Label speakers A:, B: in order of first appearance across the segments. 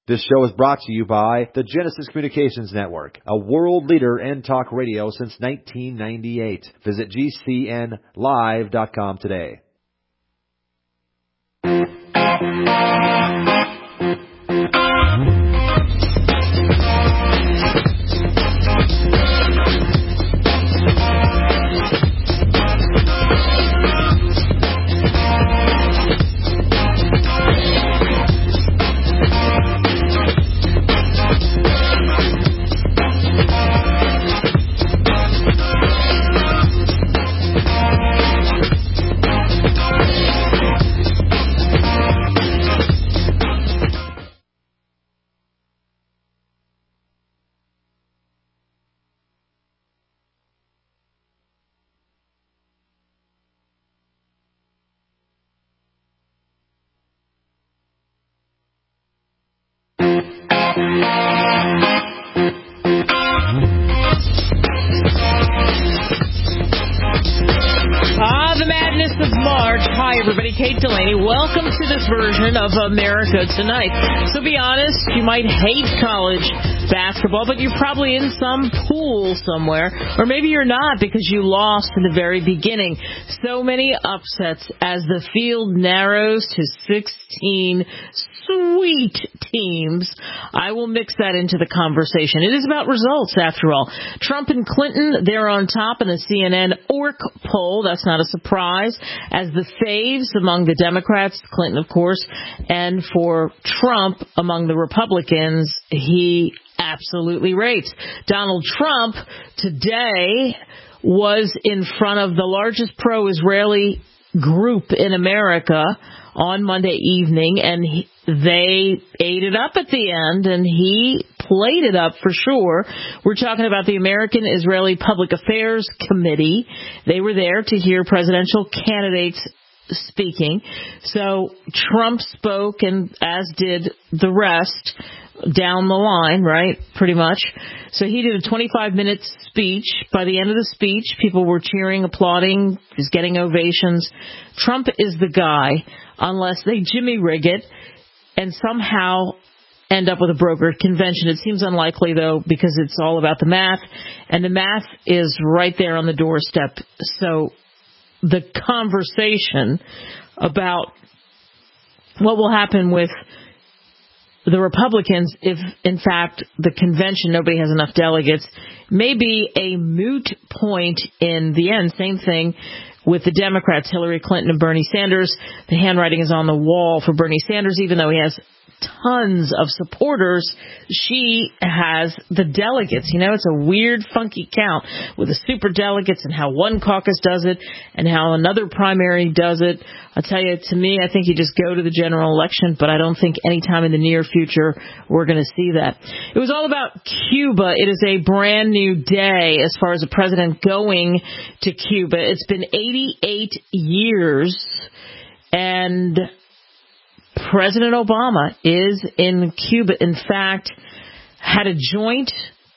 A: This show is brought to you by the Genesis Communications Network, a world leader in talk radio since 1998. Visit GCNlive.com today.
B: Welcome to this version of America Tonight. So be honest, you might hate college basketball, but you're probably in some pool somewhere. Or maybe you're not because you lost in the very beginning. So many upsets as the field narrows to 16 sweet teams. I will mix that into the conversation. It is about results, after all. Trump and Clinton, they're on top in the CNN ORC poll. That's not a surprise. As the faves among the Democrats, Clinton, of course, and for Trump among the Republicans, he absolutely rates. Donald Trump today was in front of the largest pro-Israeli group in America on Monday evening, and they ate it up at the end, and he played it up for sure. We're talking about the American Israeli Public Affairs Committee. They were there to hear presidential candidates speaking. So Trump spoke, and as did the rest down the line, right, pretty much. So he did a 25-minute speech. By the end of the speech, people were cheering, applauding, he's getting ovations. Trump is the guy, unless they Jimmy rig it and somehow end up with a brokered convention. It seems unlikely, though, because it's all about the math, and the math is right there on the doorstep. So the conversation about what will happen with the Republicans, if, in fact, the convention, nobody has enough delegates, may be a moot point in the end. Same thing with the Democrats, Hillary Clinton and Bernie Sanders. The handwriting is on the wall for Bernie Sanders, even though he has tons of supporters. She has the delegates. You know, it's a weird, funky count with the super delegates and how one caucus does it and how another primary does it. I'll tell you, to me, I think you just go to the general election, but I don't think anytime in the near future we're going to see that. It was all about Cuba. It is a brand new day as far as a president going to Cuba. It's been 88 years, and President Obama is in Cuba. In fact, had a joint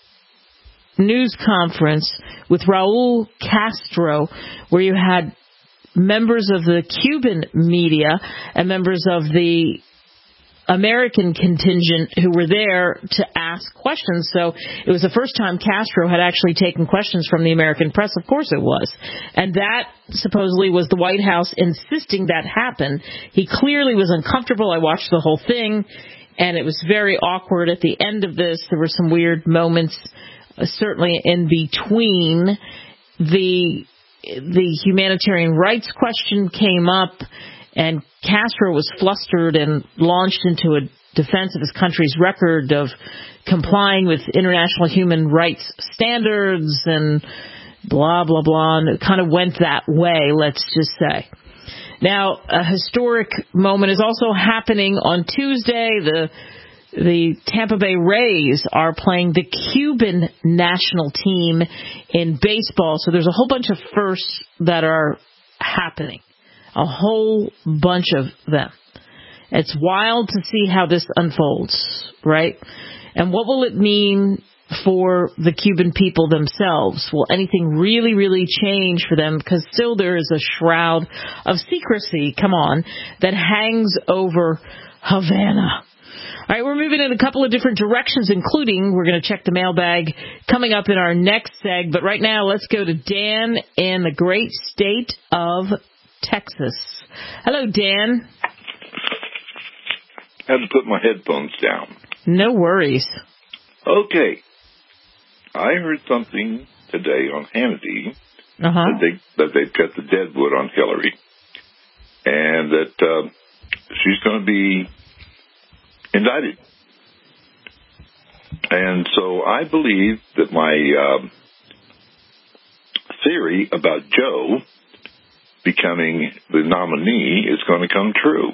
B: news conference with Raul Castro where you had members of the Cuban media and members of the American contingent who were there to ask questions. So it was the first time Castro had actually taken questions from the American press. Of course it was. And that supposedly was the White House insisting that happen. He clearly was uncomfortable. I watched the whole thing, and it was very awkward at the end of this. There were some weird moments, certainly in between. The humanitarian rights question came up, and Castro was flustered and launched into a defense of his country's record of complying with international human rights standards and blah, blah, blah. And it kind of went that way, let's just say. Now, a historic moment is also happening on Tuesday. The Tampa Bay Rays are playing the Cuban national team in baseball. So there's a whole bunch of firsts that are happening. A whole bunch of them. It's wild to see how this unfolds, right? And what will it mean for the Cuban people themselves? Will anything really, really change for them? Because still there is a shroud of secrecy, come on, that hangs over Havana. All right, we're moving in a couple of different directions, including we're going to check the mailbag coming up in our next seg. But right now, let's go to Dan in the great state of Texas. Hello, Dan.
C: I had to put my headphones down.
B: No worries.
C: Okay. I heard something today on Hannity that they've cut the deadwood on Hillary, and that she's going to be indicted. And so I believe that my theory about Joe becoming the nominee is going to come true.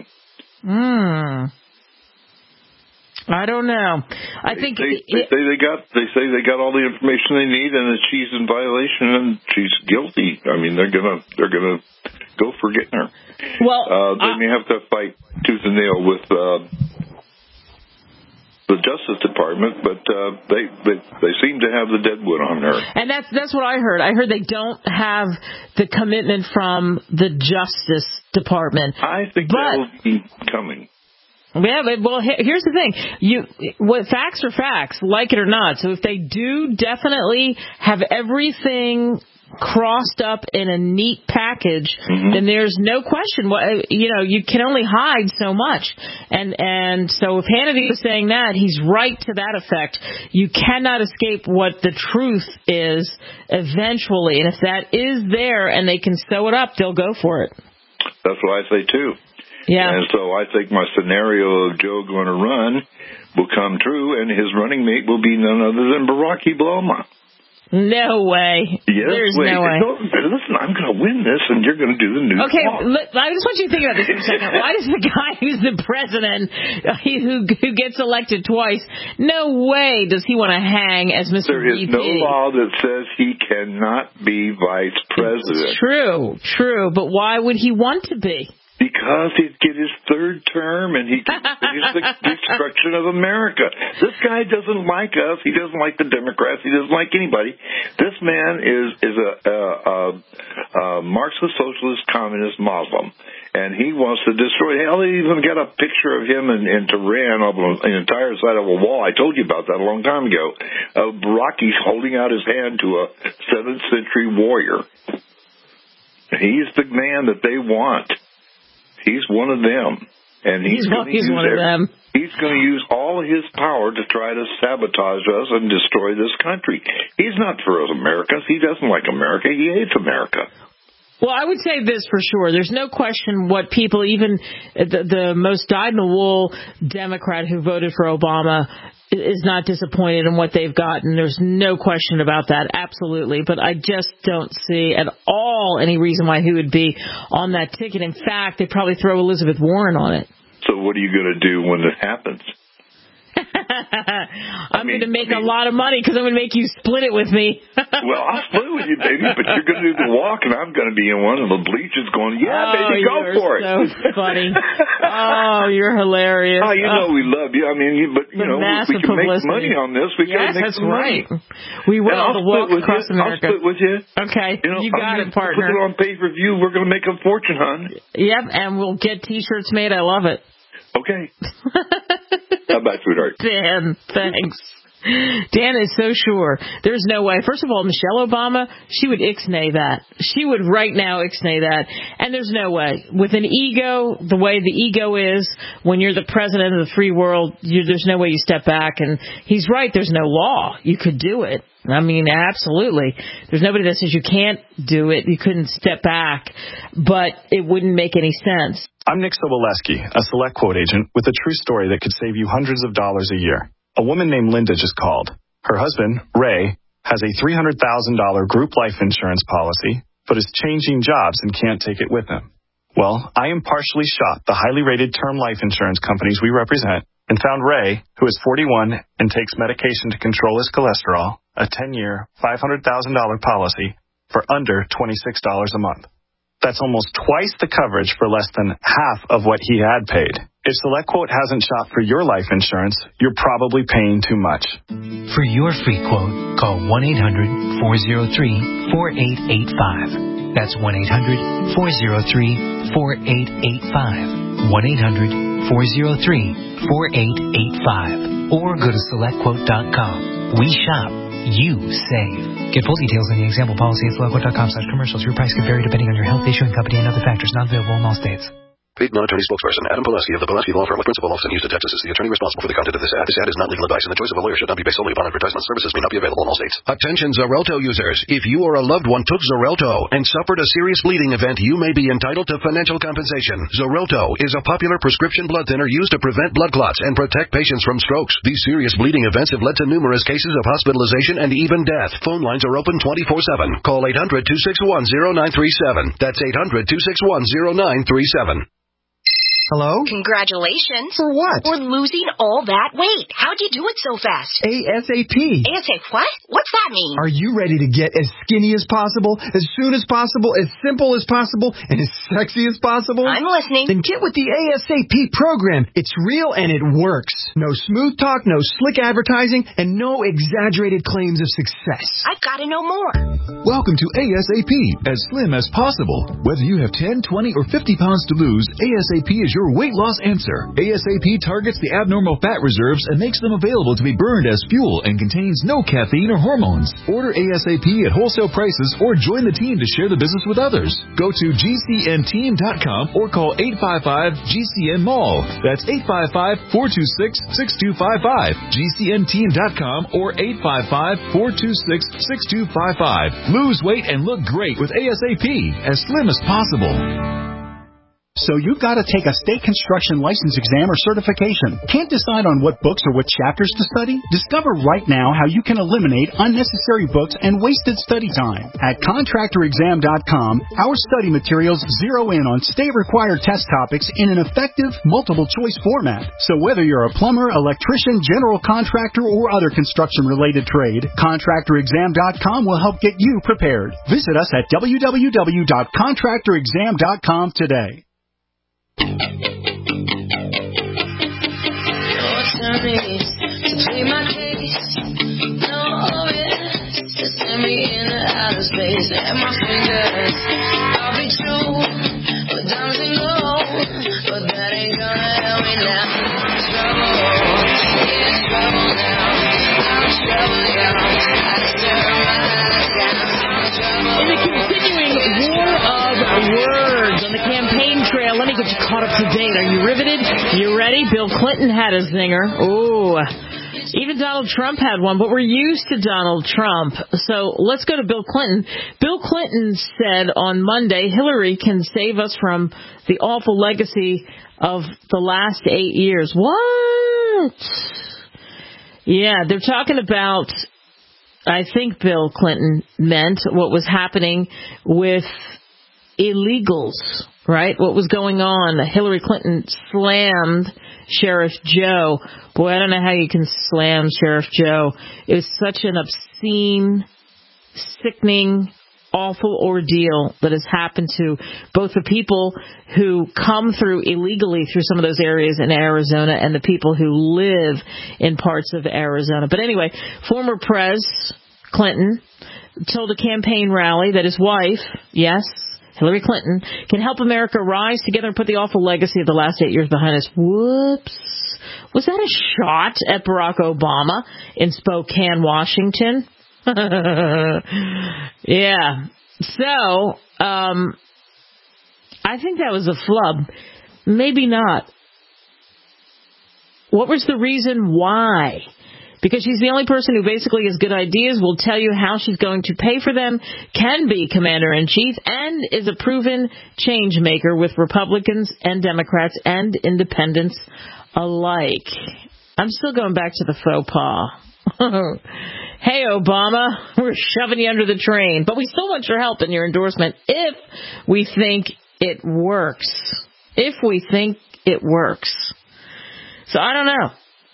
B: I don't know. I think
C: they say they got all the information they need, and that she's in violation and she's guilty. I mean, they're gonna go for getting her.
B: Well,
C: they may have to fight tooth and nail with the Justice Department, but they seem to have the deadwood on her. And
B: that's what I heard. I heard they don't have the commitment from the Justice Department.
C: I think that will be coming.
B: Yeah, well, here's the thing. Facts are facts, like it or not. So if they do definitely have everything crossed up in a neat package, then there's no question. You can only hide so much. And so if Hannity was saying that, he's right to that effect. You cannot escape what the truth is eventually. And if that is there and they can sew it up, they'll go for it.
C: That's what I say, too.
B: Yeah.
C: And so I think my scenario of Joe going to run will come true, and his running mate will be none other than Barack Obama.
B: No way.
C: Yes,
B: There's no way.
C: Listen, I'm going to win this, and you're going to do the news.
B: Okay, I just want you to think about this for a second. Why does the guy who's the president, who gets elected twice, no way does he want to hang as Mr.
C: There is
B: VP.
C: no law that says he cannot be vice president.
B: It's true, but why would he want to be?
C: Because he'd get his third term, and he can finish the destruction of America. This guy doesn't like us. He doesn't like the Democrats. He doesn't like anybody. This man is a Marxist, socialist, communist Muslim, and he wants to destroy. Hell, they even got a picture of him in Tehran on the entire side of a wall. I told you about that a long time ago. Rocky's holding out his hand to a 7th century warrior. He's the man that they want. He's one of them, and he's going to use all his power to try to sabotage us and destroy this country. He's not for us Americans. He doesn't like America. He hates America.
B: Well, I would say this for sure. There's no question what people, even the most dyed-in-the-wool Democrat who voted for Obama, is not disappointed in what they've gotten. There's no question about that, absolutely. But I just don't see at all any reason why he would be on that ticket. In fact, they'd probably throw Elizabeth Warren on it.
C: So what are you going to do when it happens?
B: I'm going to make a lot of money because I'm going to make you split it with me.
C: Well, I'll split it with you, baby, but you're going to do the walk, and I'm going to be in one, and the bleach is going, baby, go for it.
B: Oh, you're so funny. Oh, you're hilarious.
C: Oh, we love you. I mean, we can make money on this. We got to make some money.
B: We will. The walk across America.
C: I'll split with you.
B: Okay, you got it, partner.
C: Put it on pay-per-view. We're going to make a fortune, hon.
B: Yep, and we'll get T-shirts made. I love it.
C: Okay. Bye-bye, sweetheart.
B: Dan, thanks. Dan is so sure. There's no way. First of all, Michelle Obama, she would ixnay that. She would right now ixnay that. And there's no way. With an ego, the way the ego is, when you're the president of the free world, there's no way you step back. And he's right. There's no law. You could do it. I mean, absolutely. There's nobody that says you can't do it. You couldn't step back. But it wouldn't make any sense.
D: I'm Nick Soboleski, a Select Quote agent with a true story that could save you hundreds of dollars a year. A woman named Linda just called. Her husband, Ray, has a $300,000 group life insurance policy, but is changing jobs and can't take it with him. Well, I impartially shot the highly rated term life insurance companies we represent and found Ray, who is 41 and takes medication to control his cholesterol, a 10-year, $500,000 policy for under $26 a month. That's almost twice the coverage for less than half of what he had paid. If SelectQuote hasn't shot for your life insurance, you're probably paying too much.
E: For your free quote, call 1-800-403-4885. That's 1-800-403-4885. 1-800 1-800-403-4885 or go to SelectQuote.com. We shop. You save. Get full details in the example policy at SelectQuote.com/commercials. Your price can vary depending on your health, issuing company, and other factors not available in all states.
F: Paid non-attorney spokesperson Adam Pileski of the Pileski Law Firm with principal office in Houston, Texas is the attorney responsible for the content of this ad. This ad is not legal advice, and the choice of a lawyer should not be based solely upon advertisement. Services may not be available in all states.
G: Attention Xarelto users. If you or a loved one took Xarelto and suffered a serious bleeding event, you may be entitled to financial compensation. Xarelto is a popular prescription blood thinner used to prevent blood clots and protect patients from strokes. These serious bleeding events have led to numerous cases of hospitalization and even death. Phone lines are open 24/7. Call 800-261-0937. That's 800-261-0937.
H: Hello?
I: Congratulations.
H: For what?
I: For losing all that weight. How'd you do it so fast?
H: ASAP.
I: ASAP what? What's that mean?
H: Are you ready to get as skinny as possible, as soon as possible, as simple as possible, and as sexy as possible?
I: I'm listening.
H: Then get with the ASAP program. It's real and it works. No smooth talk, no slick advertising, and no exaggerated claims of success.
I: I've got to know more.
J: Welcome to ASAP, as slim as possible. Whether you have 10, 20, or 50 pounds to lose, ASAP is your weight loss answer. ASAP targets the abnormal fat reserves and makes them available to be burned as fuel and contains no caffeine or hormones. Order ASAP at wholesale prices or join the team to share the business with others. Go to GCNteam.com or call 855-GCN-MALL. That's 855-426-6255. GCNteam.com or 855-426-6255. Lose weight and look great with ASAP, as slim as possible.
K: So you've got to take a state construction license exam or certification. Can't decide on what books or what chapters to study? Discover right now how you can eliminate unnecessary books and wasted study time. At ContractorExam.com, our study materials zero in on state-required test topics in an effective, multiple-choice format. So whether you're a plumber, electrician, general contractor, or other construction-related trade, ContractorExam.com will help get you prepared. Visit us at www.ContractorExam.com today.
L: Your turn is to plead my case. No risk to send me into outer space. And my fingers, I'll be true, but diamonds and gold. But that ain't gonna help me now. I'm trouble, in trouble now. I'm trouble, y'all. I deserve my last
B: In the continuing war of words on the campaign trail, let me get you caught up to date. Are you riveted? You ready? Bill Clinton had a zinger. Ooh. Even Donald Trump had one, but we're used to Donald Trump. So let's go to Bill Clinton. Bill Clinton said on Monday, Hillary can save us from the awful legacy of the last 8 years. What? Yeah, they're talking about, I think Bill Clinton meant what was happening with illegals, right? What was going on? Hillary Clinton slammed Sheriff Joe. Boy, I don't know how you can slam Sheriff Joe. It was such an obscene, sickening, awful ordeal that has happened to both the people who come through illegally through some of those areas in Arizona and the people who live in parts of Arizona. But anyway, former Pres Clinton told a campaign rally that his wife, yes, Hillary Clinton, can help America rise together and put the awful legacy of the last 8 years behind us. Whoops. Was that a shot at Barack Obama in Spokane, Washington? Yeah. So, I think that was a flub. Maybe not. What was the reason why? Because she's the only person who basically has good ideas, will tell you how she's going to pay for them, can be commander-in-chief, and is a proven change maker with Republicans and Democrats and independents alike. I'm still going back to the faux pas. Hey, Obama, we're shoving you under the train, but we still want your help and your endorsement if we think it works. If we think it works. So I don't know.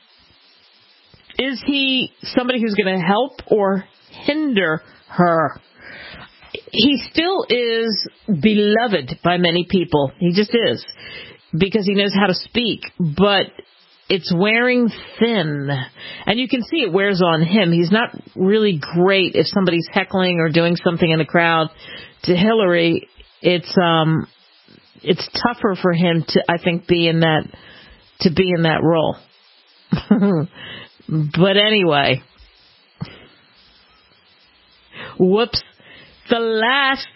B: Is he somebody who's going to help or hinder her? He still is beloved by many people. He just is. Because he knows how to speak. But it's wearing thin. And you can see it wears on him. He's not really great if somebody's heckling or doing something in the crowd to Hillary. It's tougher for him to, I think, be in that to be in that role. But anyway, whoops, the last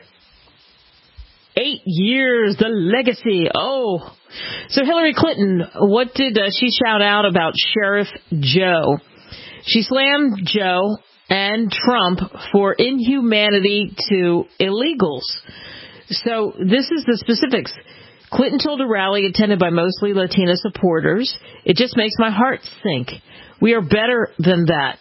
B: 8 years, the legacy. Oh, so Hillary Clinton, what did she shout out about Sheriff Joe? She slammed Joe and Trump for inhumanity to illegals. So this is the specifics. Clinton told a rally attended by mostly Latina supporters, "It just makes my heart sink. We are better than that.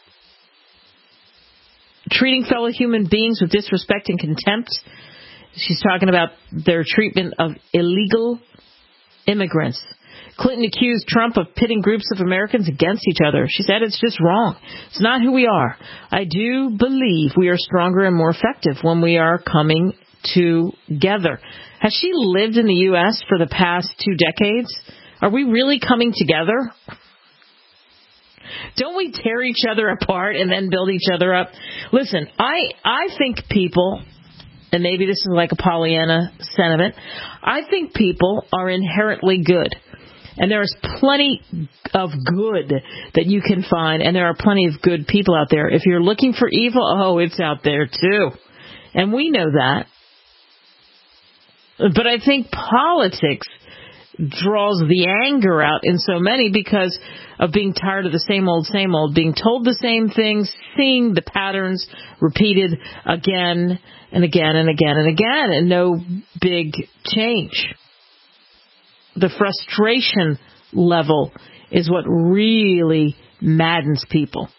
B: Treating fellow human beings with disrespect and contempt." She's talking about their treatment of illegal immigrants. Clinton accused Trump of pitting groups of Americans against each other. She said it's just wrong. It's not who we are. I do believe we are stronger and more effective when we are coming together. Has she lived in the U.S. for the past 2 decades? Are we really coming together? Don't we tear each other apart and then build each other up? Listen, I think people, and maybe this is like a Pollyanna sentiment, I think people are inherently good. And there's plenty of good that you can find, and there are plenty of good people out there. If you're looking for evil, oh, it's out there too. And we know that. But I think politics draws the anger out in so many because of being tired of the same old, being told the same things, seeing the patterns repeated again and again and again and again, and no big change. The frustration level is what really maddens people.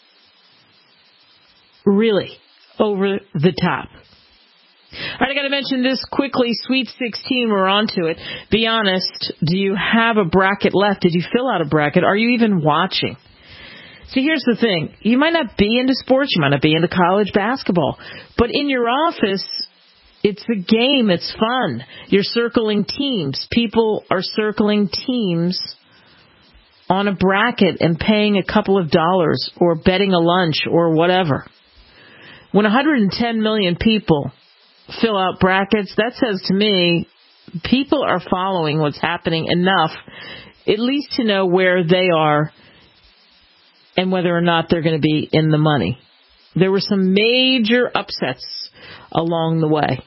B: Really, over the top. All right, I got to mention this quickly. Sweet 16, we're on to it. Be honest, do you have a bracket left? Did you fill out a bracket? Are you even watching? See, here's the thing. You might not be into sports. You might not be into college basketball. But in your office, it's a game. It's fun. You're circling teams. People are circling teams on a bracket and paying a couple of dollars or betting a lunch or whatever. When 110 million people fill out brackets, that says to me people are following what's happening enough, at least to know where they are and whether or not they're going to be in the money. There were some major upsets along the way.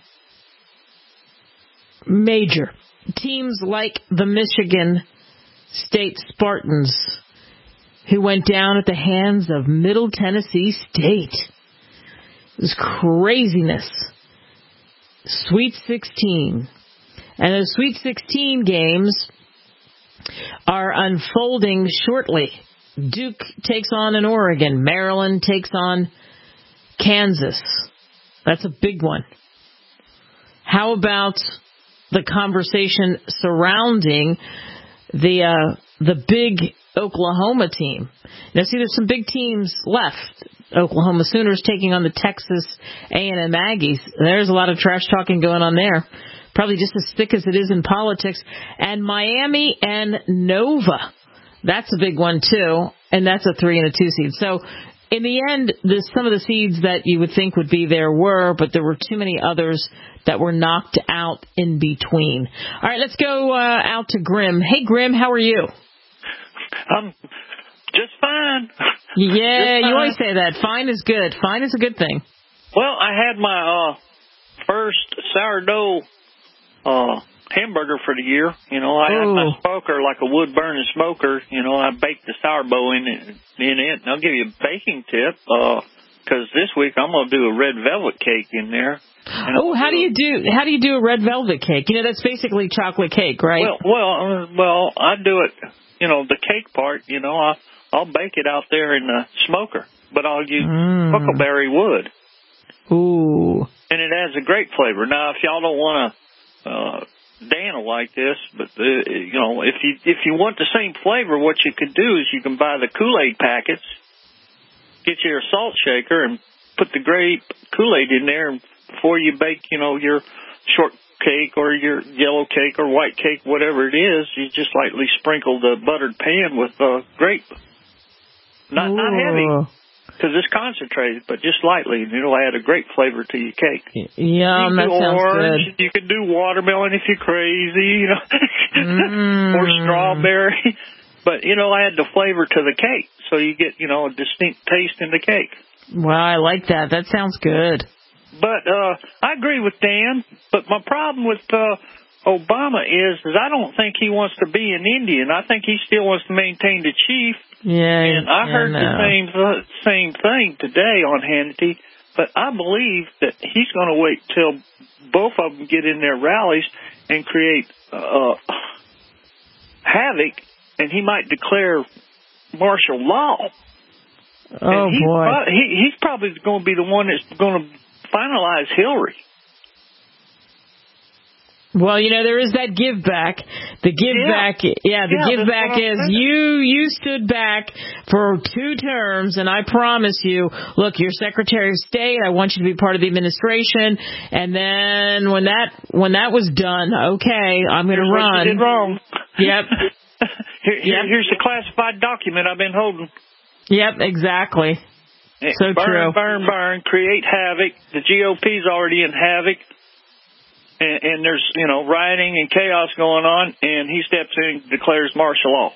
B: Major. Teams like the Michigan State Spartans, who went down at the hands of Middle Tennessee State. It was craziness. Sweet 16. And those Sweet 16 games are unfolding shortly. Duke takes on an Oregon. Maryland takes on Kansas. That's a big one. How about the conversation surrounding the big Oklahoma team? Now, see, there's some big teams left. Oklahoma Sooners taking on the Texas A&M Aggies. There's a lot of trash talking going on there. Probably just as thick as it is in politics. And Miami and Nova. That's a big one, too. And that's a 3 and a 2 seed. So, in the end, some of the seeds that you would think would be there were, but there were too many others that were knocked out in between. All right, let's go out to Grim. Hey, Grim, how are you?
M: Just fine.
B: Yeah, you always say that. Fine is good. Fine is a good thing.
M: Well, I had my first sourdough hamburger for the year. You know, I had my smoker, like a wood-burning smoker. You know, I baked the sourdough in it. And I'll give you a baking tip, because this week I'm going to do a red velvet cake in there.
B: Oh, how do you do a red velvet cake? You know, that's basically chocolate cake, right?
M: Well, I do it, you know, the cake part, you know, I'll bake it out there in the smoker, but I'll use huckleberry wood.
B: Ooh.
M: And it adds a great flavor. Now, if y'all don't want to Dan will like this, but you know, if you want the same flavor, what you could do is you can buy the Kool-Aid packets, get your salt shaker, and put the grape Kool-Aid in there. And before you bake, you know, your short cake or your yellow cake or white cake, whatever it is, you just lightly sprinkle the buttered pan with grape. Not heavy, because it's concentrated, but just lightly, and it'll add a great flavor to your cake.
B: Yum, that sounds
M: orange,
B: good.
M: You can do watermelon if you're crazy, you know. or strawberry. But, add the flavor to the cake, so you get, a distinct taste in the cake.
B: Wow, I like that. That sounds good.
M: But I agree with Dan, but my problem with Obama is I don't think he wants to be an Indian. I think he still wants to maintain the chief.
B: Yeah,
M: and I heard the same thing today on Hannity, but I believe that he's going to wait till both of them get in their rallies and create havoc, and he might declare martial law.
B: Oh, boy.
M: He's probably going to be the one that's going to finalize Hillary.
B: Well, there is that give back. The give back is you stood back for 2 terms, and I promise you, look, you're Secretary of State. I want you to be part of the administration. And then when that was done, okay, I'm going to run.
M: You did wrong.
B: Yep.
M: Here's the classified document I've been holding.
B: Yep, exactly. So true.
M: Burn, create havoc. The GOP's already in havoc. And there's, rioting and chaos going on, and he steps in and declares martial law.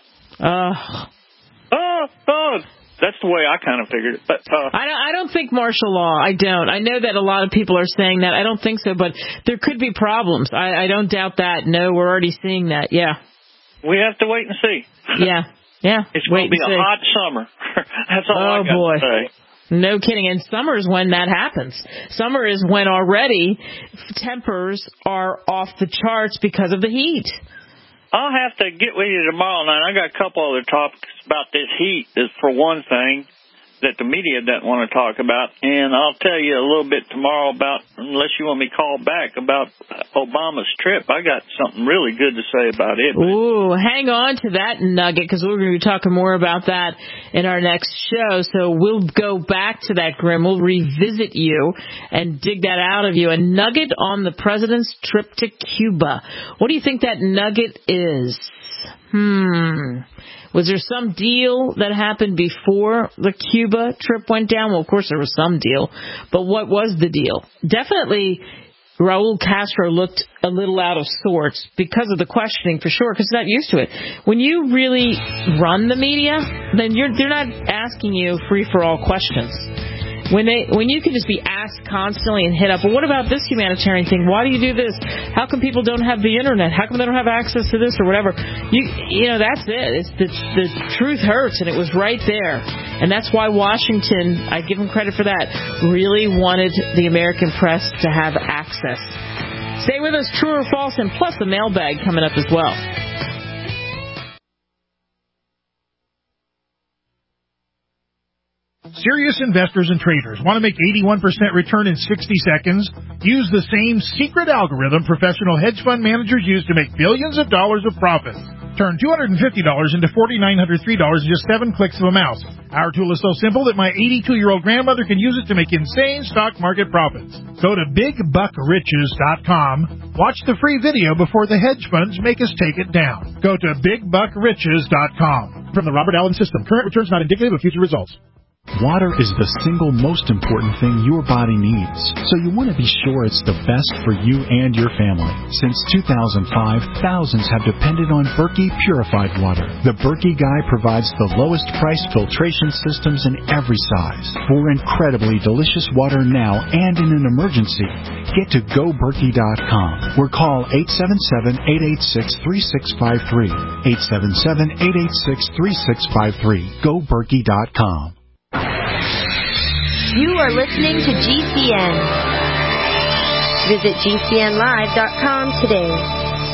M: That's the way I kind of figured it. But
B: I don't think martial law. I don't. I know that a lot of people are saying that. I don't think so, but there could be problems. I don't doubt that. No, we're already seeing that. Yeah.
M: We have to wait and see.
B: Yeah.
M: It's going to be a hot summer. That's all I got to say.
B: No kidding. And summer is when that happens. Summer is when already tempers are off the charts because of the heat.
M: I'll have to get with you tomorrow night. I got a couple other topics about this heat, is for one thing, that the media doesn't want to talk about. And I'll tell you a little bit tomorrow about, unless you want me to call back, about Obama's trip. I got something really good to say about it.
B: Ooh, hang on to that nugget, because we're going to be talking more about that in our next show. So we'll go back to that, Grim. We'll revisit you and dig that out of you. A nugget on the president's trip to Cuba. What do you think that nugget is? Was there some deal that happened before the Cuba trip went down? Well, of course there was some deal. But what was the deal? Definitely Raul Castro looked a little out of sorts because of the questioning, for sure, because he's not used to it. When you really run the media, then they're not asking you free-for-all questions. When you can just be asked constantly and hit up, well, what about this humanitarian thing? Why do you do this? How come people don't have the internet? How come they don't have access to this or whatever? That's it. It's the truth hurts, and it was right there. And that's why Washington, I give them credit for that, really wanted the American press to have access. Stay with us, true or false, and plus the mailbag coming up as well.
N: Serious investors and traders want to make 81% return in 60 seconds? Use the same secret algorithm professional hedge fund managers use to make billions of dollars of profit. Turn $250 into $4,903 in just 7 clicks of a mouse. Our tool is so simple that my 82-year-old grandmother can use it to make insane stock market profits. Go to BigBuckRiches.com. Watch the free video before the hedge funds make us take it down. Go to BigBuckRiches.com. From the Robert Allen System, current returns not indicative of future results.
K: Water is the single most important thing your body needs, so you want to be sure it's the best for you and your family. Since 2005, thousands have depended on Berkey purified water. The Berkey Guy provides the lowest price filtration systems in every size. For incredibly delicious water now and in an emergency, get to GoBerkey.com or call 877-886-3653. 877-886-3653. GoBerkey.com.
O: You are listening to GCN. Visit GCNlive.com today.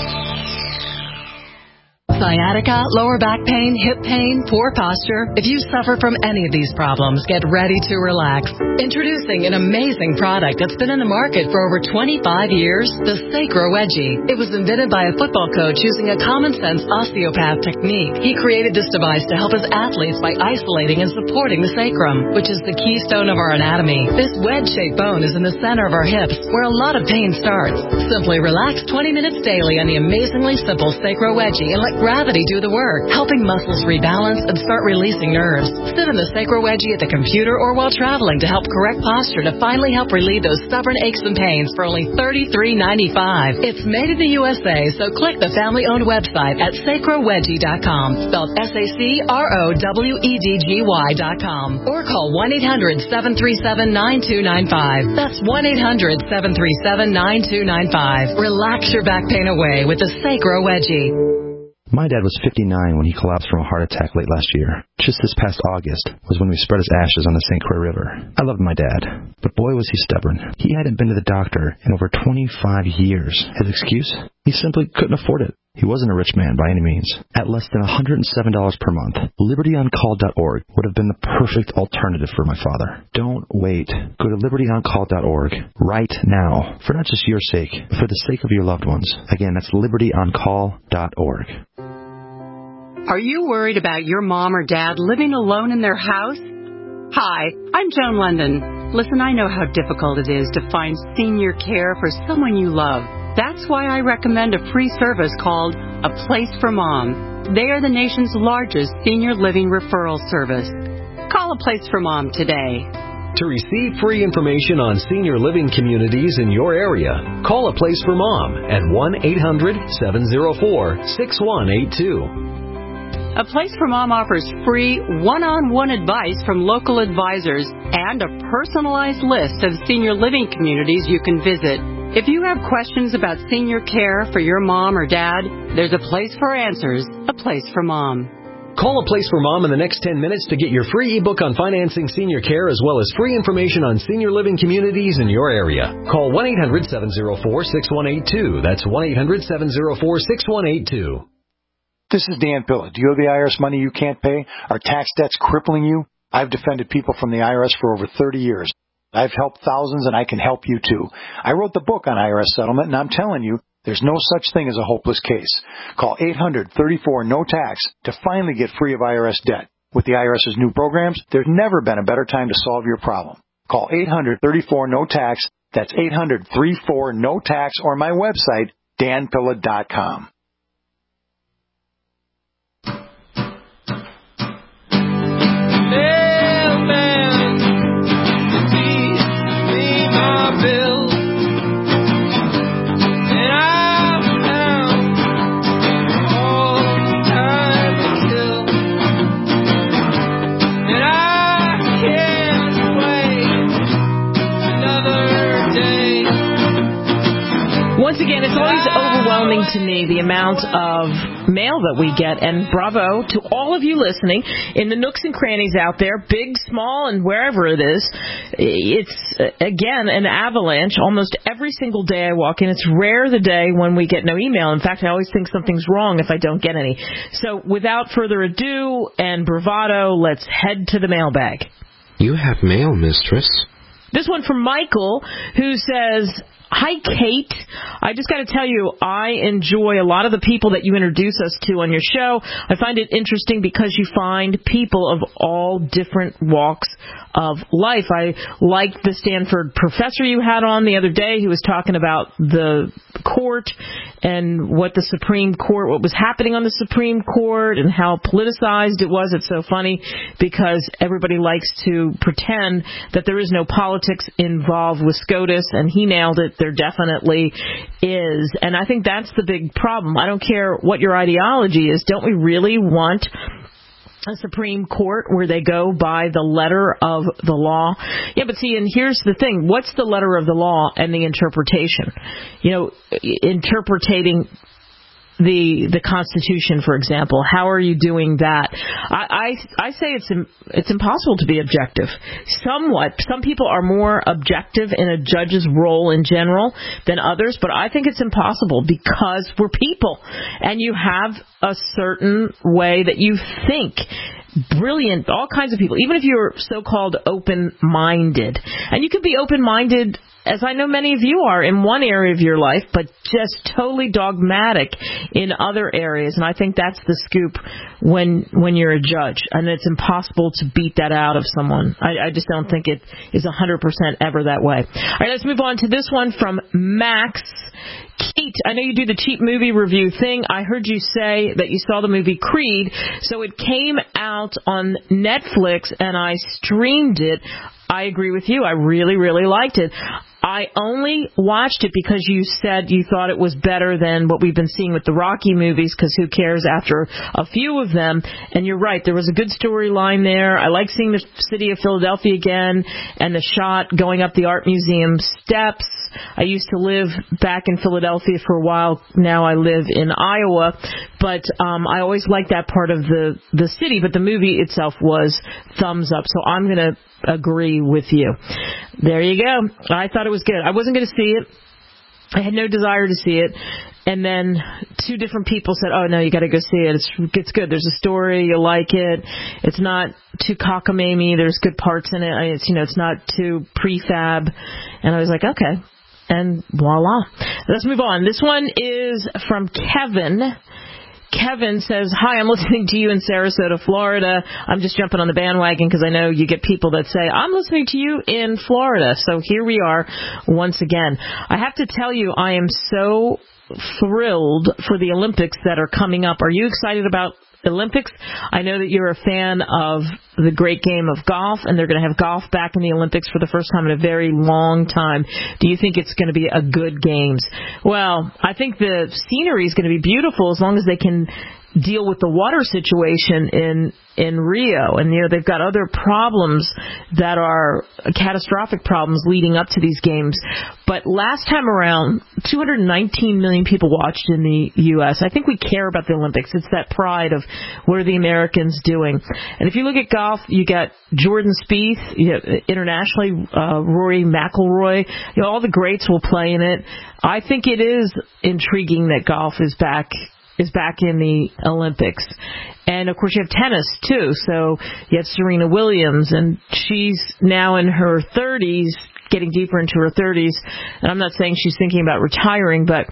P: Sciatica, lower back pain, hip pain, poor posture. If you suffer from any of these problems, get ready to relax. Introducing an amazing product that's been in the market for over 25 years, the Sacro Wedgie. It was invented by a football coach using a common-sense osteopath technique. He created this device to help his athletes by isolating and supporting the sacrum, which is the keystone of our anatomy. This wedge-shaped bone is in the center of our hips, where a lot of pain starts. Simply relax 20 minutes daily on the amazingly simple Sacro Wedgie and let gravity do the work, helping muscles rebalance and start releasing nerves. Sit in the Sacro Wedgie at the computer or while traveling to help correct posture to finally help relieve those stubborn aches and pains for only $33.95. It's made in the USA, so click the family-owned website at sacrowedgie.com, spelled SACROWEDGY.com, or call 1-800-737-9295. That's 1-800-737-9295. Relax your back pain away with the Sacro Wedgie.
Q: My dad was 59 when he collapsed from a heart attack late last year. Just this past August was when we spread his ashes on the St. Croix River. I loved my dad, but boy was he stubborn. He hadn't been to the doctor in over 25 years. His excuse? He simply couldn't afford it. He wasn't a rich man by any means. At less than $107 per month, LibertyOnCall.org would have been the perfect alternative for my father. Don't wait. Go to LibertyOnCall.org right now, for not just your sake, but for the sake of your loved ones. Again, that's LibertyOnCall.org.
R: Are you worried about your mom or dad living alone in their house? Hi, I'm Joan London. Listen, I know how difficult it is to find senior care for someone you love. That's why I recommend a free service called A Place for Mom. They are the nation's largest senior living referral service. Call A Place for Mom today.
S: To receive free information on senior living communities in your area, call A Place for Mom at 1-800-704-6182.
R: A Place for Mom offers free one-on-one advice from local advisors and a personalized list of senior living communities you can visit. If you have questions about senior care for your mom or dad, there's a place for answers, A Place for Mom.
S: Call A Place for Mom in the next 10 minutes to get your free ebook on financing senior care as well as free information on senior living communities in your area. Call 1-800-704-6182. That's 1-800-704-6182.
T: This is Dan Pilla. Do you owe the IRS money you can't pay? Are tax debts crippling you? I've defended people from the IRS for over 30 years. I've helped thousands, and I can help you too. I wrote the book on IRS settlement, and I'm telling you, there's no such thing as a hopeless case. Call 800-34-NO-TAX to finally get free of IRS debt. With the IRS's new programs, there's never been a better time to solve your problem. Call 800-34-NO-TAX. That's 800-34-NO-TAX, or my website, danpilla.com.
B: Once again, it's always overwhelming to me, the amount of mail that we get, and bravo to all of you listening in the nooks and crannies out there, big, small, and wherever it is. It's, again, an avalanche almost every single day I walk in. It's rare the day when we get no email. In fact, I always think something's wrong if I don't get any. So without further ado and bravado, let's head to the mailbag.
U: You have mail, mistress.
B: This one from Michael, who says, "Hi, Kate. I just got to tell you, I enjoy a lot of the people that you introduce us to on your show. I find it interesting because you find people of all different walks of life. I liked the Stanford professor you had on the other day who was talking about the court and what the Supreme Court, what was happening on the Supreme Court and how politicized it was. It's so funny because everybody likes to pretend that there is no politics involved with SCOTUS, and he nailed it. There definitely is. And I think that's the big problem. I don't care what your ideology is. Don't we really want a Supreme Court where they go by the letter of the law? Yeah, but see, and here's the thing. What's the letter of the law and the interpretation? You know, interpreting the Constitution, for example. How are you doing that? I say it's impossible to be objective. Somewhat. Some people are more objective in a judge's role in general than others, but I think it's impossible because we're people, and you have a certain way that you think. Brilliant, all kinds of people, even if you're so-called open-minded. And you can be open-minded, as I know many of you are, in one area of your life, but just totally dogmatic in other areas. And I think that's the scoop when you're a judge. And it's impossible to beat that out of someone. I just don't think it is 100% ever that way. All right, let's move on to this one from Max Kate, I know you do the cheap movie review thing. I heard you say that you saw the movie Creed. So it came out on Netflix, and I streamed it. I agree with you. I really, really liked it. I only watched it because you said you thought it was better than what we've been seeing with the Rocky movies, because who cares after a few of them. And you're right, there was a good storyline there. I like seeing the city of Philadelphia again, and the shot going up the Art Museum steps. I used to live back in Philadelphia for a while. Now I live in Iowa. But I always liked that part of the city, but the movie itself was thumbs up. So I'm going to agree with you. There you go. I thought it was good. I wasn't going to see it. I had no desire to see it. And then two different people said, oh, no, you got to go see it. It's good. There's a story. You like it. It's not too cockamamie. There's good parts in it. It's not too prefab. And I was like, okay. And voila. Let's move on. This one is from Kevin. Kevin says, hi, I'm listening to you in Sarasota, Florida. I'm just jumping on the bandwagon because I know you get people that say, I'm listening to you in Florida. So here we are once again. I have to tell you, I am so thrilled for the Olympics that are coming up. Are you excited about Olympics? I know that you're a fan of the great game of golf, and they're going to have golf back in the Olympics for the first time in a very long time. Do you think it's going to be a good games? Well, I think the scenery is going to be beautiful as long as they can deal with the water situation in Rio. And, they've got other problems that are catastrophic problems leading up to these games. But last time around, 219 million people watched in the U.S. I think we care about the Olympics. It's that pride of what are the Americans doing. And if you look at golf, you got Jordan Spieth, internationally, Rory McIlroy, all the greats will play in it. I think it is intriguing that golf is back in the Olympics. And, of course, you have tennis, too. So you have Serena Williams, and she's now in her 30s, getting deeper into her 30s. And I'm not saying she's thinking about retiring, but,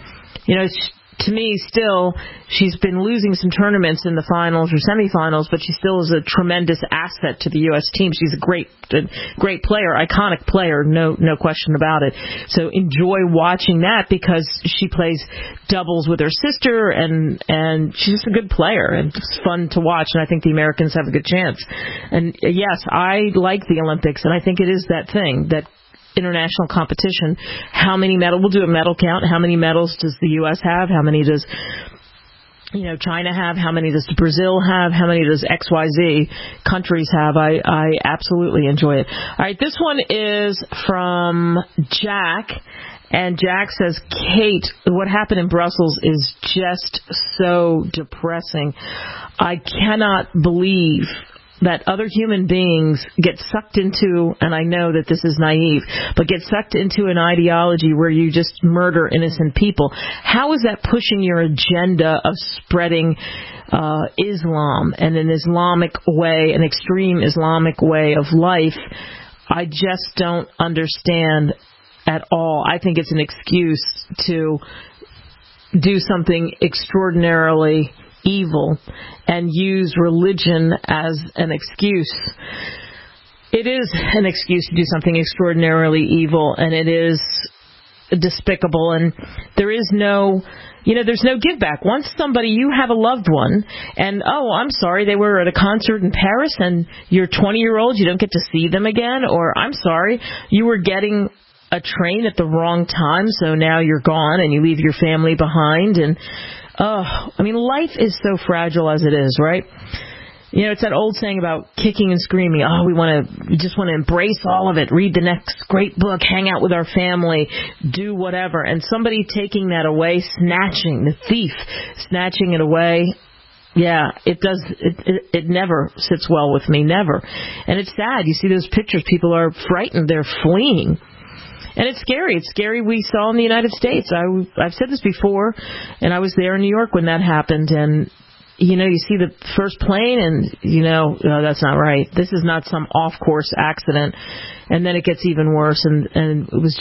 B: to me, still, she's been losing some tournaments in the finals or semifinals, but she still is a tremendous asset to the U.S. team. She's a great player, iconic player, no question about it. So enjoy watching that because she plays doubles with her sister, and she's just a good player, and it's fun to watch, and I think the Americans have a good chance. And, yes, I like the Olympics, and I think it is that thing, that international competition. How many medals? We'll do a medal count. How many medals does the U.S. have? How many does China have? How many does Brazil have? How many does XYZ countries have? I absolutely enjoy it. All right, this one is from Jack. And Jack says, Kate, what happened in Brussels is just so depressing. I cannot believe that other human beings get sucked into, and I know that this is naive, but get sucked into an ideology where you just murder innocent people. How is that pushing your agenda of spreading Islam and an Islamic way, an extreme Islamic way of life? I just don't understand at all. I think it's an excuse to do something extraordinarily evil and use religion as an excuse. It is an excuse to do something extraordinarily evil, and it is despicable, and there is no there's no give back. Once you have a loved one, and, I'm sorry, they were at a concert in Paris, and you're 20-year-old, you don't get to see them again, or I'm sorry, you were getting a train at the wrong time, so now you're gone, and you leave your family behind, and life is so fragile as it is, right? It's that old saying about kicking and screaming. We just want to embrace all of it, read the next great book, hang out with our family, do whatever. And somebody taking that away, the thief snatching it away, yeah, it does. It never sits well with me, never. And it's sad. You see those pictures, people are frightened, they're fleeing. And it's scary. It's scary. We saw in the United States. I've said this before, and I was there in New York when that happened. And, you see the first plane, and, no, that's not right. This is not some off-course accident. And then it gets even worse. And it was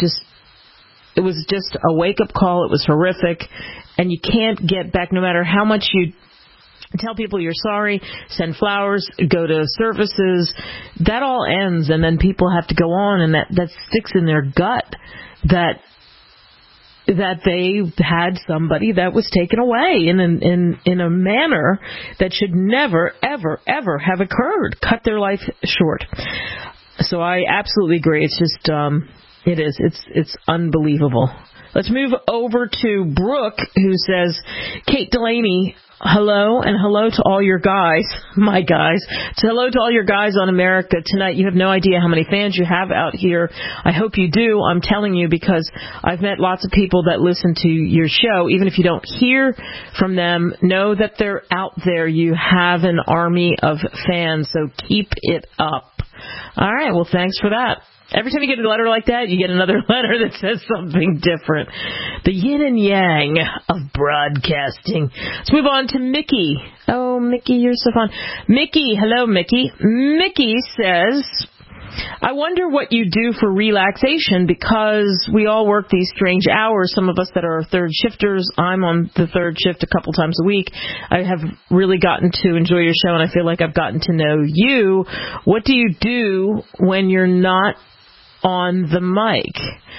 B: just a wake-up call. It was horrific. And you can't get back, no matter how much you tell people you're sorry, send flowers, go to services. That all ends, and then people have to go on, and that sticks in their gut that that they had somebody that was taken away in a manner that should never, ever, ever have occurred, cut their life short. So I absolutely agree. It's just, it's unbelievable. Let's move over to Brooke, who says, Kate Delaney, hello, and hello to all your guys, my guys. So hello to all your guys on America Tonight. You have no idea how many fans you have out here. I hope you do. I'm telling you, because I've met lots of people that listen to your show. Even if you don't hear from them, know that they're out there. You have an army of fans, so keep it up. All right, well, thanks for that. Every time you get a letter like that, you get another letter that says something different. The yin and yang of broadcasting. Let's move on to Mickey. Oh, Mickey, you're so fun. Mickey, hello, Mickey. Mickey says, I wonder what you do for relaxation, because we all work these strange hours. Some of us that are third shifters, I'm on the third shift a couple times a week. I have really gotten to enjoy your show, and I feel like I've gotten to know you. What do you do when you're not on the mic?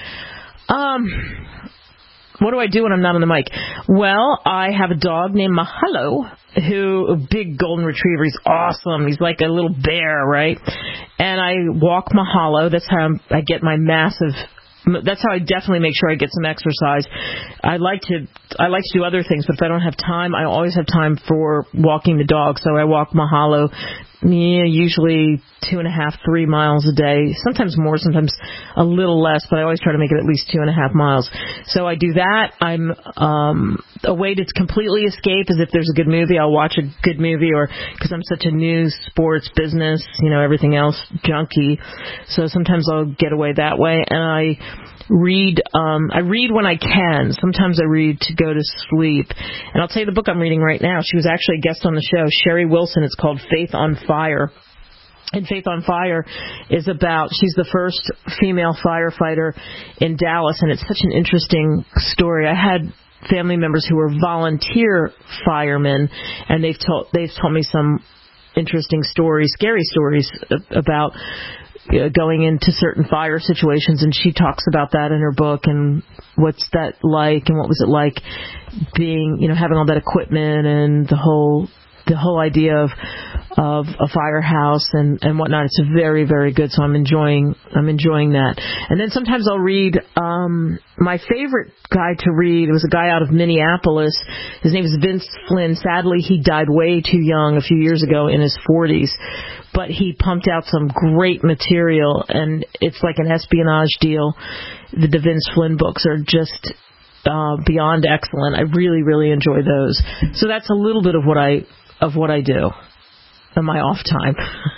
B: What do I do when I'm not on the mic? Well, I have a dog named Mahalo, a big golden retriever. He's awesome. He's like a little bear, right? And I walk Mahalo. That's how I get my that's how I definitely make sure I get some exercise. I like to do other things, but if I don't have time, I always have time for walking the dog. So I walk Mahalo, usually 2.5, 3 miles a day, sometimes more, sometimes a little less, but I always try to make it at least 2.5 miles. So I do that. I'm a way to completely escape is if there's a good movie, I'll watch a good movie, or because I'm such a news, sports, business, everything else junkie. So sometimes I'll get away that way, and I read when I can. Sometimes I read to go to sleep. And I'll tell you the book I'm reading right now. She was actually a guest on the show, Sherry Wilson. It's called Faith on Fire. And Faith on Fire is about, she's the first female firefighter in Dallas, and it's such an interesting story. I had family members who were volunteer firemen, and they've told me some interesting stories, scary stories about going into certain fire situations, and she talks about that in her book, and what's that like, and what was it like being, having all that equipment, and the whole idea of a firehouse and whatnot. It's very, very good, so I'm enjoying that. And then sometimes I'll read, my favorite guy to read, it was a guy out of Minneapolis. His name is Vince Flynn. Sadly, he died way too young a few years ago in his 40s. But he pumped out some great material, and it's like an espionage deal. The Vince Flynn books are just beyond excellent. I really, really enjoy those. So that's a little bit of what I do in my off time.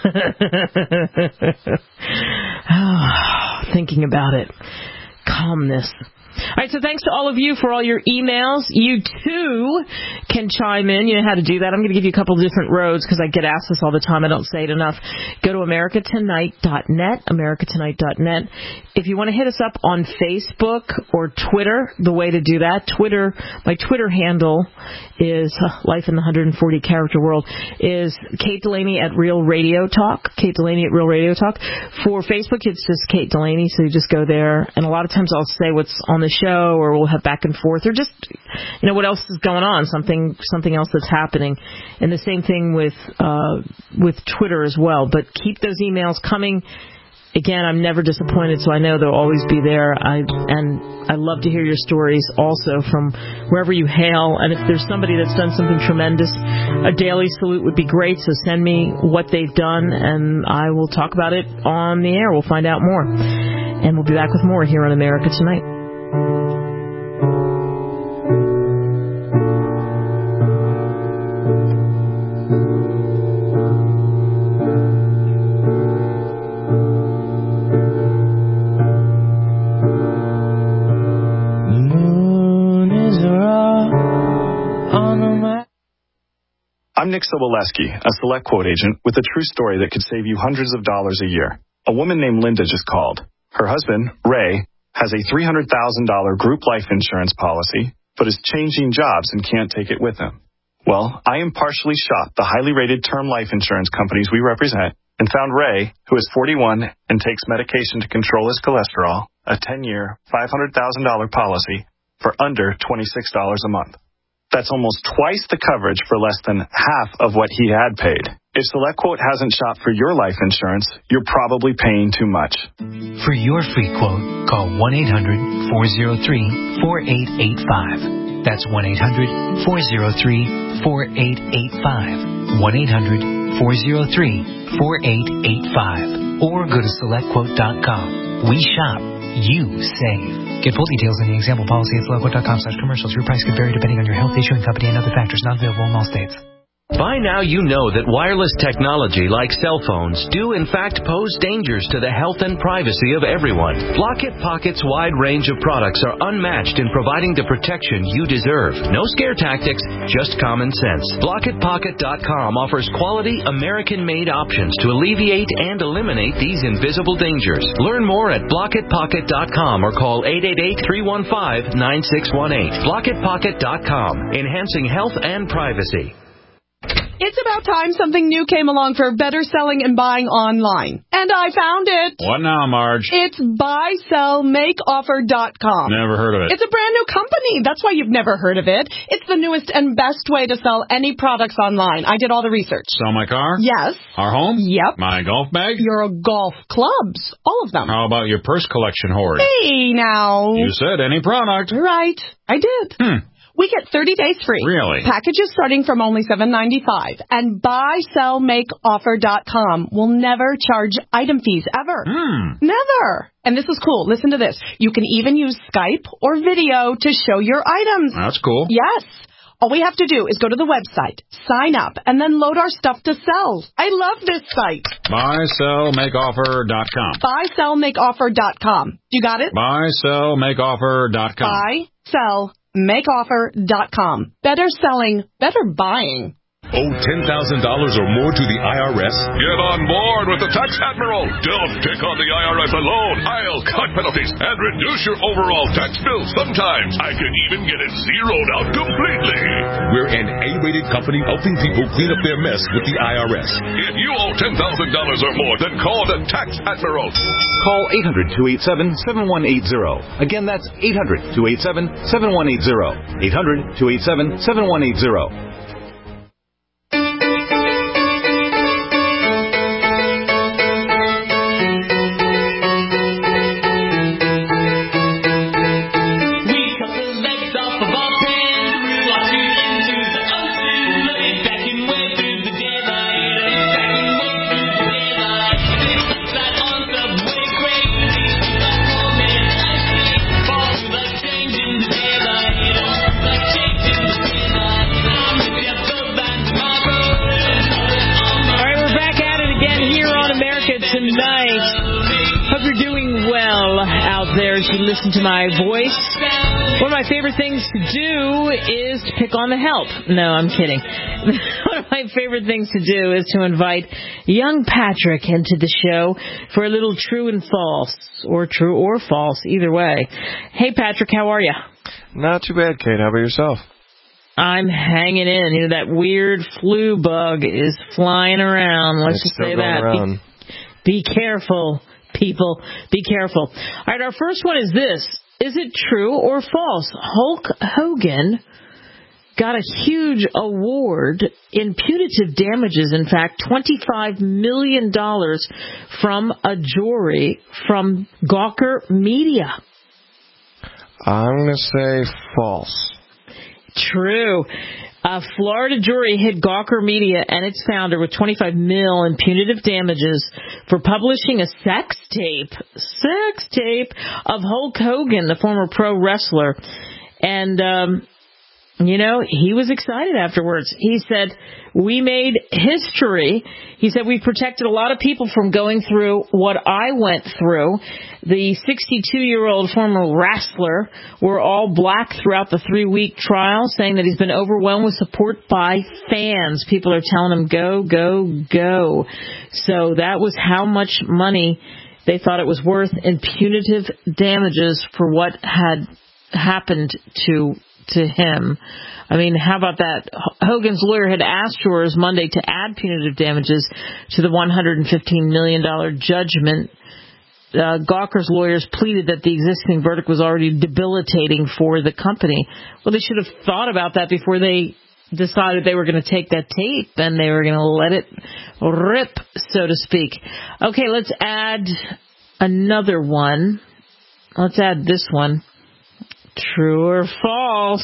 B: Thinking about it. Calmness. All right, so thanks to all of you for all your emails. You, too, can chime in. You know how to do that. I'm going to give you a couple of different roads because I get asked this all the time. I don't say it enough. Go to americatonight.net, americatonight.net. If you want to hit us up on Facebook or Twitter, the way to do that, my Twitter handle is Life in the 140-Character World, is Kate Delaney at Real Radio Talk, Kate Delaney at Real Radio Talk. For Facebook, it's just Kate Delaney, so you just go there. And a lot of times I'll say what's on the show, or we'll have back and forth, or just, what else is going on, something else that's happening. And the same thing with Twitter as well. But keep those emails coming. Again, I'm never disappointed, so I know they'll always be there. I love to hear your stories also from wherever you hail. And if there's somebody that's done something tremendous, a daily salute would be great. So send me what they've done, and I will talk about it on the air. We'll find out more. And we'll be back with more here on America Tonight.
D: I'm Nick Soboleski, a Select Quote agent with a true story that could save you hundreds of dollars a year. A woman named Linda just called. Her husband, Ray, has a $300,000 group life insurance policy, but is changing jobs and can't take it with him. Well, I impartially shopped the highly rated term life insurance companies we represent and found Ray, who is 41 and takes medication to control his cholesterol, a 10-year, $500,000 policy for under $26 a month. That's almost twice the coverage for less than half of what he had paid. If SelectQuote hasn't shopped for your life insurance, you're probably paying too much.
E: For your free quote, call 1-800-403-4885. That's 1-800-403-4885. 1-800-403-4885. Or go to SelectQuote.com. We shop. You save. Get full details in the example policy at SelectQuote.com/commercials. Your price could vary depending on your health, issuing company, and other factors. Not available in all states.
A: By now you know that wireless technology like cell phones do in fact pose dangers to the health and privacy of everyone. Blockit Pocket's wide range of products are unmatched in providing the protection you deserve. No scare tactics, just common sense. BlockitPocket.com offers quality American-made options to alleviate and eliminate these invisible dangers. Learn more at BlockitPocket.com or call 888-315-9618. BlockitPocket.com, enhancing health and privacy.
V: It's about time something new came along for better selling and buying online. And I found it.
W: What now, Marge?
V: It's buysellmakeoffer.com.
W: Never heard of it.
V: It's a brand new company. That's why you've never heard of it. It's the newest and best way to sell any products online. I did all the research.
W: Sell my car?
V: Yes.
W: Our home?
V: Yep.
W: My golf bag?
V: Your golf clubs. All of them.
W: How about your purse collection hoard?
V: Hey, now.
W: You said any product.
V: Right. I did. We get 30 days free.
W: Really?
V: Packages starting from only $7.95. And buysellmakeoffer.com will never charge item fees ever. Never. And this is cool. Listen to this. You can even use Skype or video to show your items.
W: That's cool.
V: Yes. All we have to do is go to the website, sign up, and then load our stuff to sell. I love this site.
W: Buysellmakeoffer.com.
V: Buysellmakeoffer.com. You got it?
W: Buysellmakeoffer.com.
V: Buysellmakeoffer.com. Better selling, better buying.
X: Owe $10,000 or more to the IRS? Get on board with the Tax Admiral. Don't take on the IRS alone. I'll cut penalties and reduce your overall tax bill. Sometimes I can even get it zeroed out completely. We're an A-rated company helping people clean up their mess with the IRS. If you owe $10,000 or more, then call the Tax Admiral.
Y: Call 800-287-7180. Again, that's 800-287-7180. 800-287-7180.
B: You listen to my voice. One of my favorite things to do is to pick on the help. No, I'm kidding. One of my favorite things to do is to invite young Patrick into the show for a little true and false, or true or false, either way. Hey, Patrick, how are you?
Z: Not too bad, Kate. How about yourself?
B: I'm hanging in. You know, that weird flu bug is flying around. Let's just say that. Be careful. People, be careful. All right, our first one is this. Is it true or false? Hulk Hogan got a huge award in punitive damages. In fact, $25 million from a jury from Gawker Media.
Z: I'm going to say false.
B: True. A Florida jury hit Gawker Media and its founder with $25 million in punitive damages for publishing a sex tape of Hulk Hogan, the former pro wrestler. And, he was excited afterwards. He said, we made history. He said, we protected a lot of people from going through what I went through. The 62-year-old former wrestler were all black throughout the 3-week trial, saying that he's been overwhelmed with support by fans. People are telling him, go, go, go. So that was how much money they thought it was worth in punitive damages for what had happened to him. I mean, how about that? Hogan's lawyer had asked jurors Monday to add punitive damages to the $115 million judgment Gawker's lawyers pleaded that the existing verdict was already debilitating for the company. Well, they should have thought about that before they decided they were going to take that tape and they were going to let it rip, so to speak. Okay, let's add another one. Let's add this one. True or false?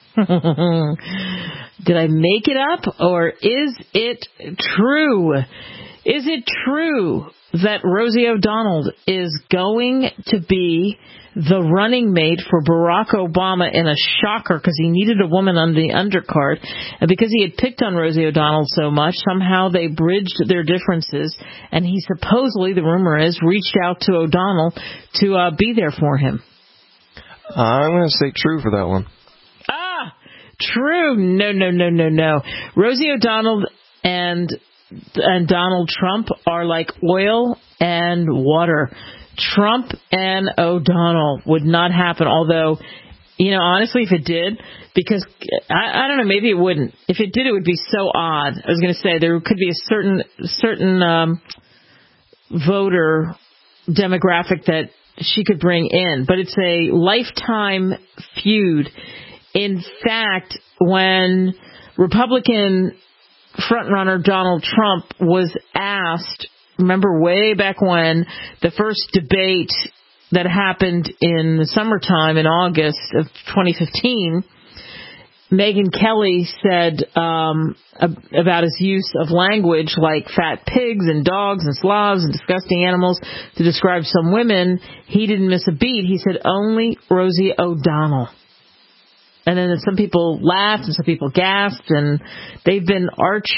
B: Did I make it up, or is it true? Is it true that Rosie O'Donnell is going to be the running mate for Barack Obama in a shocker because he needed a woman on the undercard, and because he had picked on Rosie O'Donnell so much, somehow they bridged their differences, and he supposedly, the rumor is, reached out to O'Donnell to be there for him?
Z: I'm going to say true for that one.
B: True. No. Rosie O'Donnell and Donald Trump are like oil and water. Trump and O'Donnell would not happen, although, honestly, if it did, because, I don't know, maybe it wouldn't. If it did, it would be so odd. I was going to say there could be a certain voter demographic that she could bring in, but it's a lifetime feud. In fact, when Republican frontrunner Donald Trump was asked, remember way back when, the first debate that happened in the summertime in August of 2015, Megyn Kelly said about his use of language like fat pigs and dogs and Slavs and disgusting animals to describe some women, he didn't miss a beat. He said only Rosie O'Donnell. And then some people laughed and some people gasped, and they've been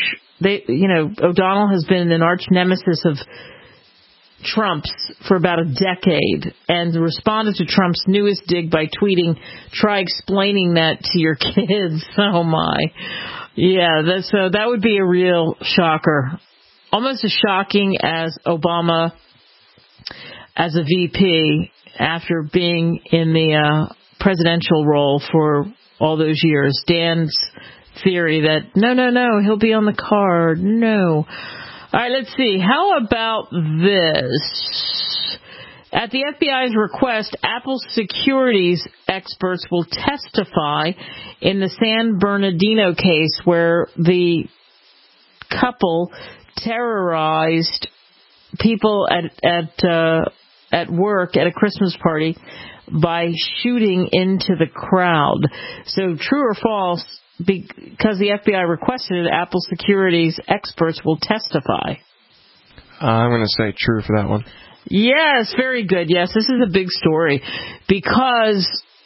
B: O'Donnell has been an arch nemesis of Trump's for about a decade, and responded to Trump's newest dig by tweeting, "Try explaining that to your kids." Oh my. Yeah, so that would be a real shocker. Almost as shocking as Obama as a VP after being in the presidential role for all those years. Dan's theory that no, he'll be on the card. No. All right, let's see. How about this? At the FBI's request, Apple securities experts will testify in the San Bernardino case where the couple terrorized people at work at a Christmas party by shooting into the crowd. So true or false, because the FBI requested it, Apple securities experts will testify.
Z: I'm going to say true for that one.
B: Yes, very good. Yes, this is a big story because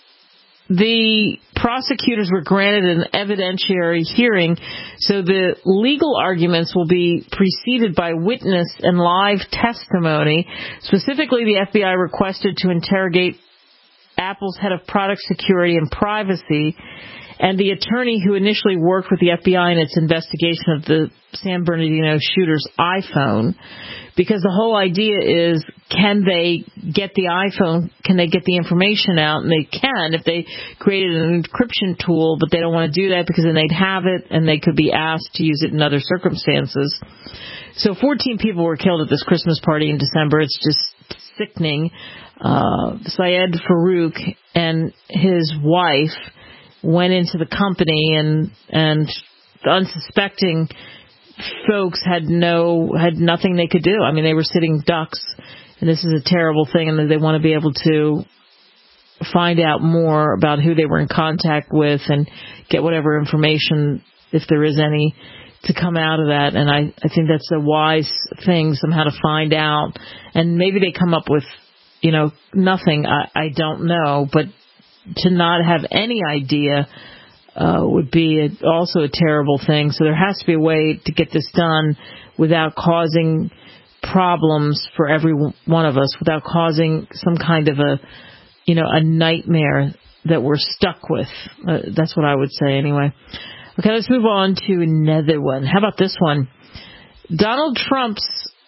B: the prosecutors were granted an evidentiary hearing, so the legal arguments will be preceded by witness and live testimony. Specifically, the FBI requested to interrogate Apple's head of product security and privacy and the attorney who initially worked with the FBI in its investigation of the San Bernardino shooter's iPhone, because the whole idea is, can they get the iPhone, can they get the information out? And they can if they created an encryption tool, but they don't want to do that because then they'd have it and they could be asked to use it in other circumstances. So 14 people were killed at this Christmas party in December. It's just sickening. Syed Farouk and his wife went into the company, and the unsuspecting folks had nothing they could do. I mean, they were sitting ducks, and this is a terrible thing, and they want to be able to find out more about who they were in contact with and get whatever information, if there is any, to come out of that. And I think that's a wise thing somehow to find out. And maybe they come up with, nothing. I don't know, but to not have any idea would be also a terrible thing. So there has to be a way to get this done without causing problems for every one of us, without causing some kind of a nightmare that we're stuck with. That's what I would say anyway. Okay, let's move on to another one. How about this one? Donald Trump's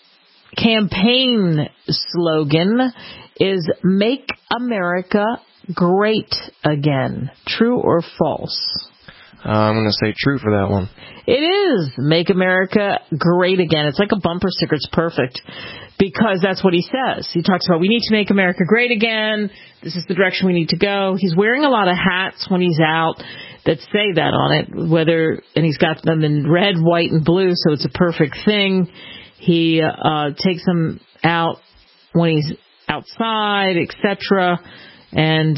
B: campaign slogan is "Make America Great Again." True or false?
Z: I'm going to say true for that one.
B: It is Make America Great Again. It's like a bumper sticker. It's perfect because that's what he says. He talks about we need to make America great again. This is the direction we need to go. He's wearing a lot of hats when he's out that say that on it, and he's got them in red, white, and blue, so it's a perfect thing. He takes them out when he's outside, etc., and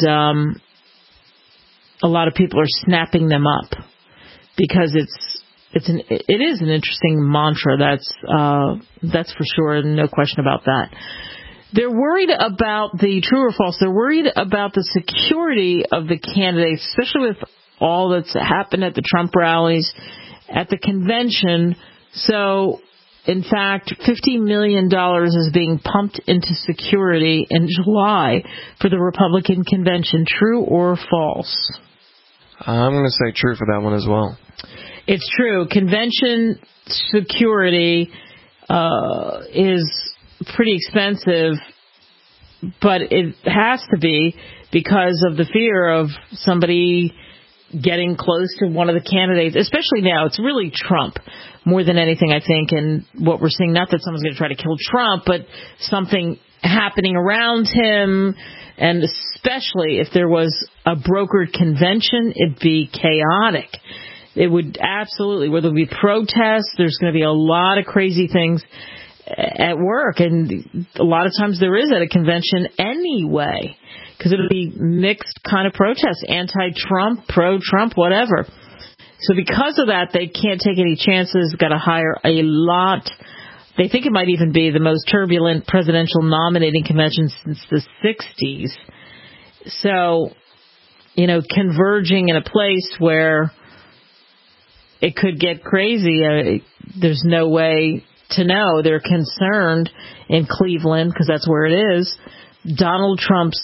B: a lot of people are snapping them up because it is an interesting mantra. That's for sure, no question about that. They're worried about the true or false. They're worried about the security of the candidates, especially with all that's happened at the Trump rallies, at the convention. So, in fact, $50 million is being pumped into security in July for the Republican convention. True or false?
Z: I'm going to say true for that one as well.
B: It's true. Convention security is pretty expensive, but it has to be because of the fear of somebody getting close to one of the candidates, especially now. It's really Trump more than anything, I think, and what we're seeing, not that someone's going to try to kill Trump, but something happening around him, and especially if there was a brokered convention, it'd be chaotic. It would absolutely, where there'll be protests, there's going to be a lot of crazy things at work, and a lot of times there is at a convention anyway, because it'll be mixed kind of protests, anti-Trump, pro-Trump, whatever. So because of that, they can't take any chances, got to hire a lot. They think it might even be the most turbulent presidential nominating convention since the 60s. So, converging in a place where it could get crazy, there's no way to know. They're concerned in Cleveland, because that's where it is. Donald Trump's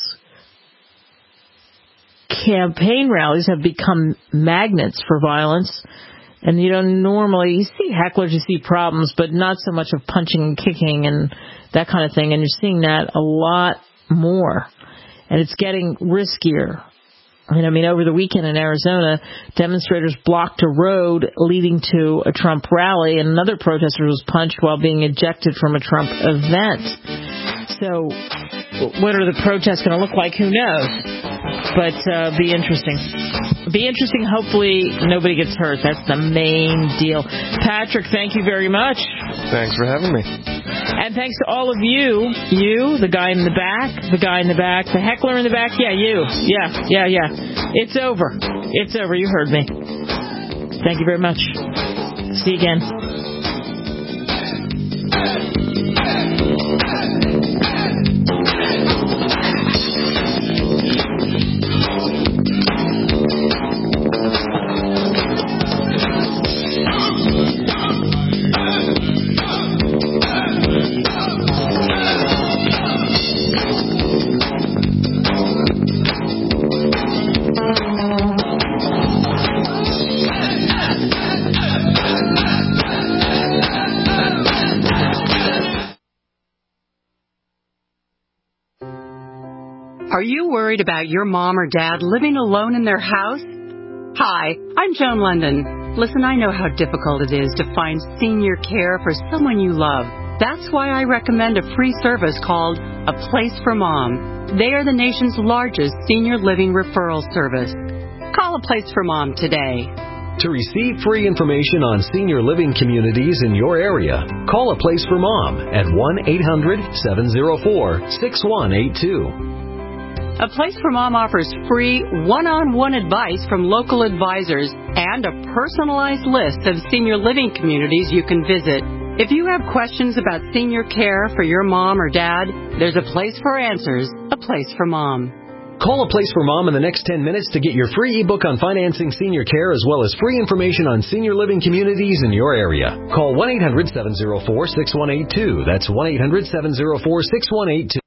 B: campaign rallies have become magnets for violence. And you see hecklers, you see problems, but not so much of punching and kicking and that kind of thing. And you're seeing that a lot more. And it's getting riskier. Over the weekend in Arizona, demonstrators blocked a road leading to a Trump rally, and another protester was punched while being ejected from a Trump event. So what are the protests going to look like? Who knows? But be interesting. Be interesting. Hopefully nobody gets hurt. That's the main deal. Patrick, thank you very much.
Z: Thanks for having me.
B: And thanks to all of you, the guy in the back, the heckler in the back. Yeah, you. Yeah. It's over. You heard me. Thank you very much. See you again.
R: Are you worried about your mom or dad living alone in their house? Hi, I'm Joan London. Listen, I know how difficult it is to find senior care for someone you love. That's why I recommend a free service called A Place for Mom. They are the nation's largest senior living referral service. Call A Place for Mom today.
S: To receive free information on senior living communities in your area, call A Place for Mom at 1-800-704-6182.
R: A Place for Mom offers free one-on-one advice from local advisors and a personalized list of senior living communities you can visit. If you have questions about senior care for your mom or dad, there's a place for answers, A Place for Mom.
S: Call A Place for Mom in the next 10 minutes to get your free ebook on financing senior care as well as free information on senior living communities in your area. Call 1-800-704-6182. That's 1-800-704-6182.